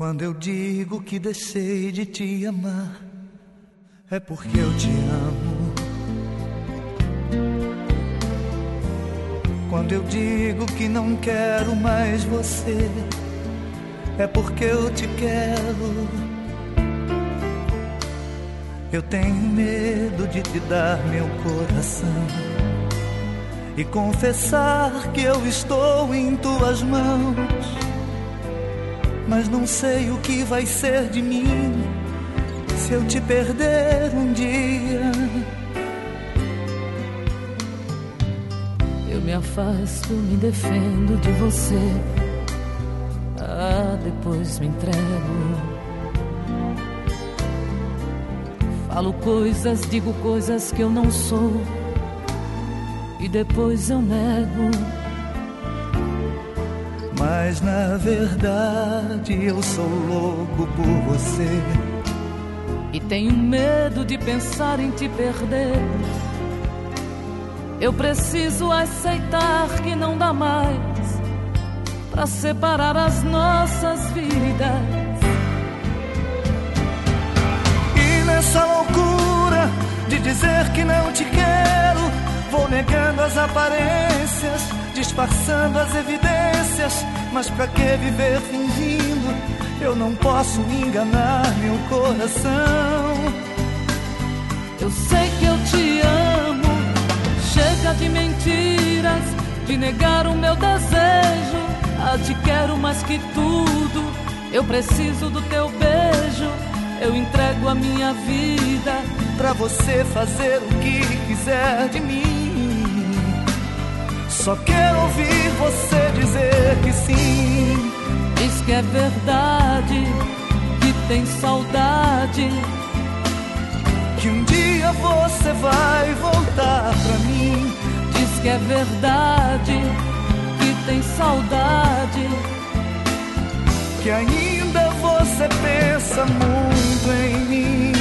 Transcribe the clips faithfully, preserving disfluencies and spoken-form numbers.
Quando eu digo que deixei de te amar, é porque eu te amo. Quando eu digo que não quero mais você, é porque eu te quero. Eu tenho medo de te dar meu coração e confessar que eu estou em tuas mãos, mas não sei o que vai ser de mim se eu te perder um dia. Eu me afasto, me defendo de você, ah, depois me entrego. Falo coisas, digo coisas que eu não sou e depois eu nego. Mas na verdade eu sou louco por você e tenho medo de pensar em te perder. Eu preciso aceitar que não dá mais pra separar as nossas vidas. E nessa loucura de dizer que não te quero, vou negando as aparências, disfarçando as evidências. Mas pra que viver fingindo? Eu não posso enganar meu coração. Eu sei que eu te amo. Chega de mentiras, de negar o meu desejo. Ah, te quero mais que tudo. Eu preciso do teu beijo. Eu entrego a minha vida pra você fazer o que quiser de mim. Só quero ouvir você dizer que sim. Diz que é verdade, que tem saudade, que um dia você vai voltar pra mim. Diz que é verdade, que tem saudade, que ainda você pensa muito em mim.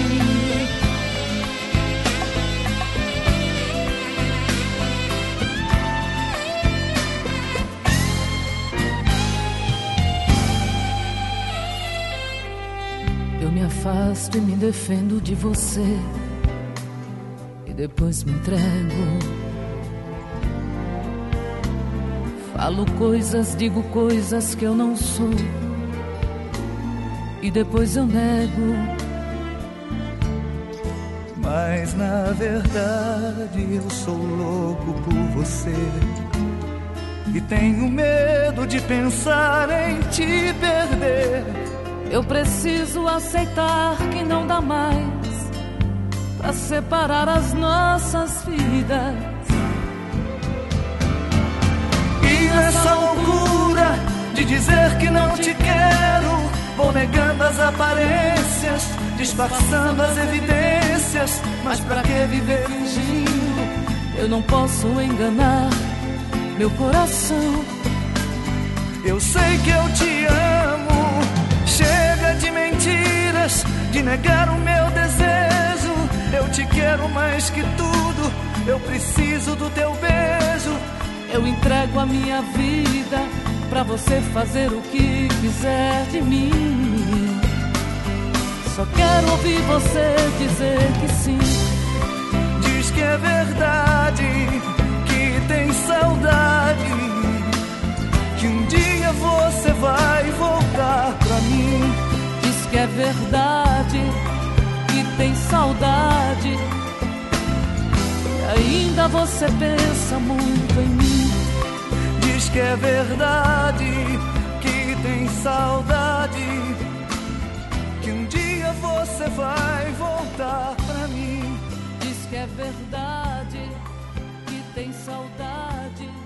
Eu me afasto e me defendo de você e depois me entrego. Falo coisas, digo coisas que eu não sou e depois eu nego. Mas na verdade eu sou louco por você e tenho medo de pensar em te perder. Eu preciso aceitar que não dá mais pra separar as nossas vidas. E nessa loucura de dizer que não te quero, vou negando as aparências, disfarçando as evidências. Mas pra que viver fingindo? Eu não posso enganar meu coração. Eu sei que eu te amo. Chega de mentiras, de negar o meu desejo. Eu te quero mais que tudo. Eu preciso do teu beijo. Eu entrego a minha vida pra você fazer o que quiser de mim. Só quero ouvir você dizer que sim. Diz que é verdade, que tem saudade, que um dia você vai voltar pra mim. Diz que é verdade, que tem saudade, e ainda você pensa muito em mim. Diz que é verdade, que tem saudade, que um dia você vai voltar pra mim. Diz que é verdade, que tem saudade,